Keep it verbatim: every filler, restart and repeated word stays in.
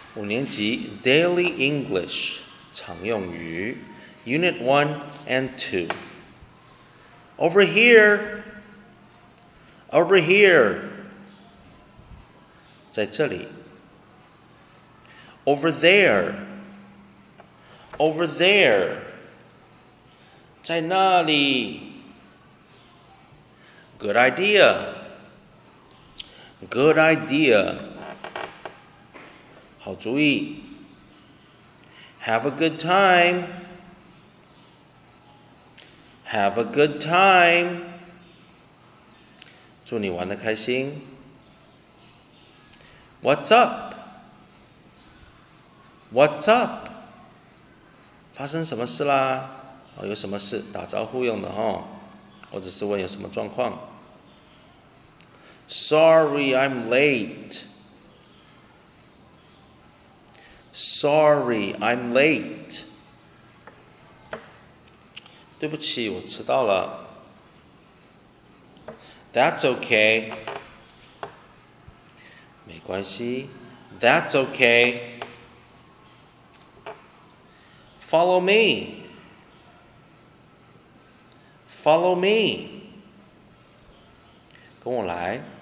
五年级 Daily English 常用语 Unit one and two. Over here, over here. 在这里 Over there, over there. 在那里 Good idea, good idea. 好主意 Have a good time, have a good time. 祝你玩得开心 What's up, what's up. 发生什么事啦？哦，有什么事打招呼用的哦，或者是问有什么状况。Sorry, I'm late. Sorry, I'm late. 对不起，我迟到了。That's okay. 没关系。That's okay. Follow me. Follow me. 跟我来。